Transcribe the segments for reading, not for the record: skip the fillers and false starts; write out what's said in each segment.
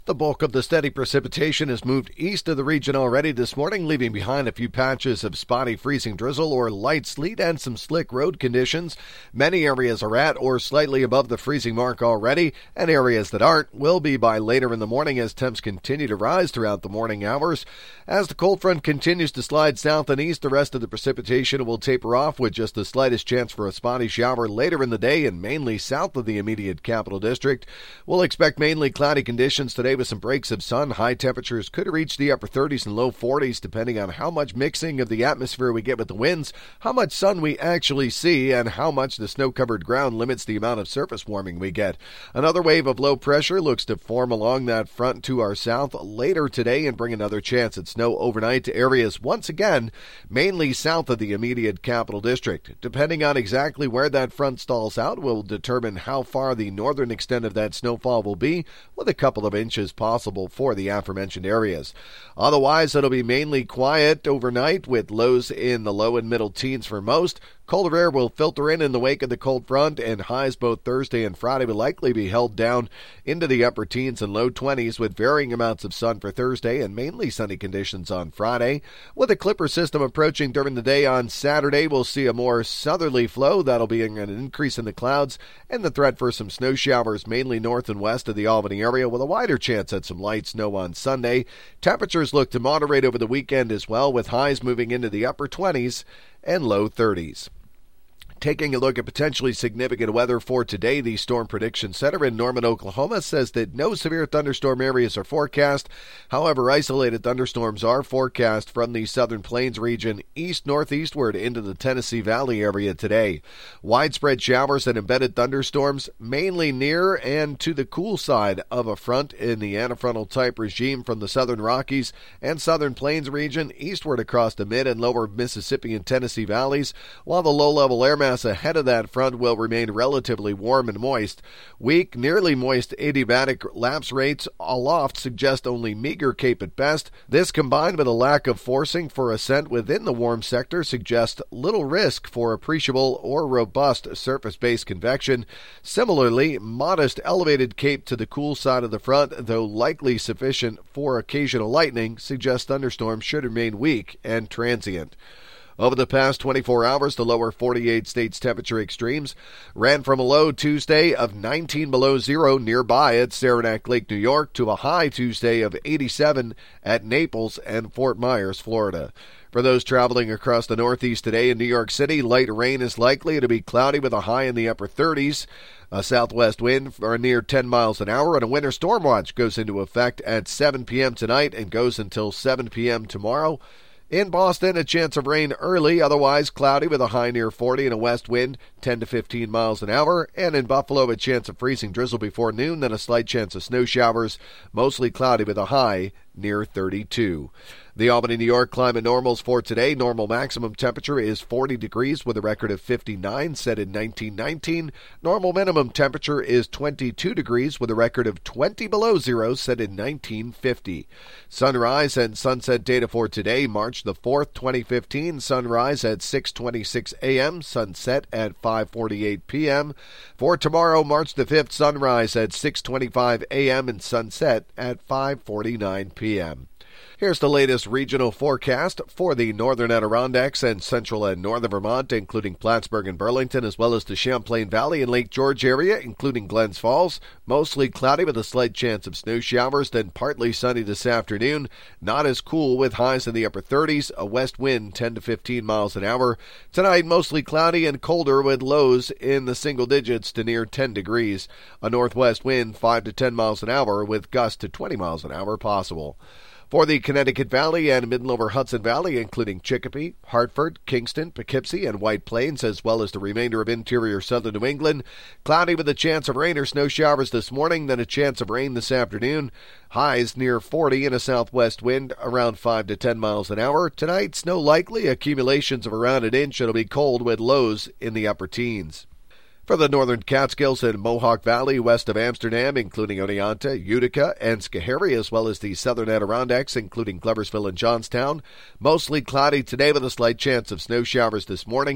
The bulk of the steady precipitation has moved east of the region already this morning, leaving behind a few patches of spotty freezing drizzle or light sleet and some slick road conditions. Many areas are at or slightly above the freezing mark already, and areas that aren't will be by later in the morning as temps continue to rise throughout the morning hours. As the cold front continues to slide south and east, the rest of the precipitation will taper off with just the slightest chance for a spotty shower later in the day and mainly south of the immediate capital district. We'll expect mainly cloudy conditions today with some breaks of sun. High temperatures could reach the upper 30s and low 40s depending on how much mixing of the atmosphere we get with the winds, how much sun we actually see, and how much the snow-covered ground limits the amount of surface warming we get. Another wave of low pressure looks to form along that front to our south later today and bring another chance at snow overnight to areas once again mainly south of the immediate capital district. Depending on exactly where that front stalls out will determine how far the northern extent of that snowfall will be, with a couple of inches possible for the aforementioned areas. Otherwise, it'll be mainly quiet overnight with lows in the low and middle teens for most. Colder air will filter in the wake of the cold front, and highs both Thursday and Friday will likely be held down into the upper teens and low 20s with varying amounts of sun for Thursday and mainly sunny conditions on Friday. With a Clipper system approaching during the day on Saturday, we'll see a more southerly flow. That'll be an increase in the clouds and the threat for some snow showers mainly north and west of the Albany area with a wider chance at some light snow on Sunday. Temperatures look to moderate over the weekend as well, with highs moving into the upper 20s and low 30s. Taking a look at potentially significant weather for today, the Storm Prediction Center in Norman, Oklahoma says that no severe thunderstorm areas are forecast. However, isolated thunderstorms are forecast from the Southern Plains region east-northeastward into the Tennessee Valley area today. Widespread showers and embedded thunderstorms mainly near and to the cool side of a front in the antifrontal type regime from the Southern Rockies and Southern Plains region eastward across the mid and lower Mississippi and Tennessee valleys, while the low-level air mass ahead of that front will remain relatively warm and moist. Weak, nearly moist adiabatic lapse rates aloft suggest only meager CAPE at best. This, combined with a lack of forcing for ascent within the warm sector, suggests little risk for appreciable or robust surface-based convection. Similarly, modest elevated CAPE to the cool side of the front, though likely sufficient for occasional lightning, suggests thunderstorms should remain weak and transient. Over the past 24 hours, the lower 48 states' temperature extremes ran from a low Tuesday of 19 below zero nearby at Saranac Lake, New York, to a high Tuesday of 87 at Naples and Fort Myers, Florida. For those traveling across the Northeast today in New York City, light rain is likely to be cloudy with a high in the upper 30s. A southwest wind for near 10 miles an hour, and a winter storm watch goes into effect at 7 p.m. tonight and goes until 7 p.m. tomorrow. In Boston, a chance of rain early, otherwise cloudy with a high near 40 and a west wind 10 to 15 miles an hour. And in Buffalo, a chance of freezing drizzle before noon, then a slight chance of snow showers, mostly cloudy with a high near 32. The Albany, New York climate normals for today. Normal maximum temperature is 40 degrees with a record of 59 set in 1919. Normal minimum temperature is 22 degrees with a record of 20 below zero set in 1950. Sunrise and sunset data for today, March the 4th, 2015. Sunrise at 6:26 a.m., sunset at 5:48 p.m. For tomorrow, March the 5th, sunrise at 6:25 a.m. and sunset at 5:49 p.m. Here's the latest regional forecast for the northern Adirondacks and central and northern Vermont, including Plattsburgh and Burlington, as well as the Champlain Valley and Lake George area, including Glens Falls. Mostly cloudy with a slight chance of snow showers, then partly sunny this afternoon. Not as cool with highs in the upper 30s, a west wind 10 to 15 miles an hour. Tonight, mostly cloudy and colder with lows in the single digits to near 10 degrees. A northwest wind 5 to 10 miles an hour with gusts to 20 miles an hour possible. For the Connecticut Valley and mid and lower Hudson Valley, including Chicopee, Hartford, Kingston, Poughkeepsie, and White Plains, as well as the remainder of interior southern New England, cloudy with a chance of rain or snow showers this morning, then a chance of rain this afternoon. Highs near 40 and a southwest wind around 5 to 10 miles an hour. Tonight, snow likely, accumulations of around an inch. It'll be cold with lows in the upper teens. For the northern Catskills and Mohawk Valley west of Amsterdam, including Oneonta, Utica, and Schoharie, as well as the southern Adirondacks, including Gloversville and Johnstown. Mostly cloudy today with a slight chance of snow showers this morning.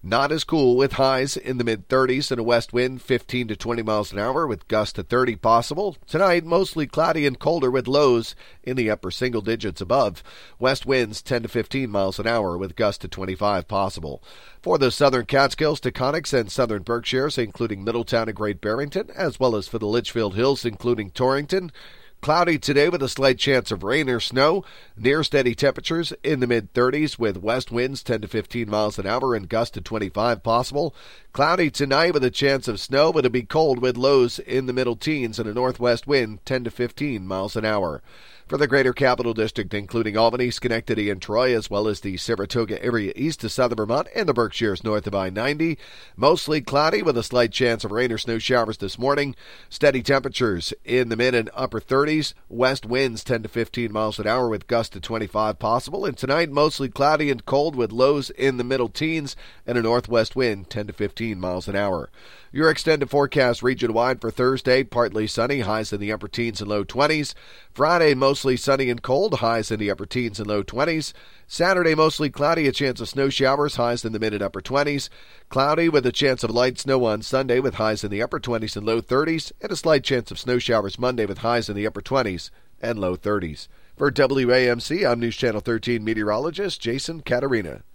Not as cool with highs in the mid-30s and a west wind 15 to 20 miles an hour with gusts to 30 possible. Tonight, mostly cloudy and colder with lows in the upper single digits above. West winds 10 to 15 miles an hour with gusts to 25 possible. For the southern Catskills, Taconics, and southern Berkshires, including Middletown and Great Barrington, as well as for the Litchfield Hills, including Torrington, cloudy today with a slight chance of rain or snow. Near steady temperatures in the mid-30s with west winds 10 to 15 miles an hour and gusts to 25 possible. Cloudy tonight with a chance of snow, but it'll be cold with lows in the middle teens and a northwest wind 10 to 15 miles an hour. For the Greater Capital District, including Albany, Schenectady, and Troy, as well as the Saratoga area east to southern Vermont and the Berkshires north of I-90, mostly cloudy with a slight chance of rain or snow showers this morning. Steady temperatures in the mid and upper 30s. West winds 10 to 15 miles an hour with gusts to 25 possible. And tonight, mostly cloudy and cold with lows in the middle teens and a northwest wind 10 to 15 miles an hour. Your extended forecast region-wide for Thursday, partly sunny, highs in the upper teens and low 20s. Friday, mostly sunny and cold, highs in the upper teens and low 20s. Saturday, mostly cloudy, a chance of snow showers, highs in the mid and upper 20s. Cloudy with a chance of light snow on Sunday with highs in the upper 20s and low 30s. And a slight chance of snow showers Monday with highs in the upper 20s and low 30s. For WAMC, I'm News Channel 13 meteorologist Jason Catarina.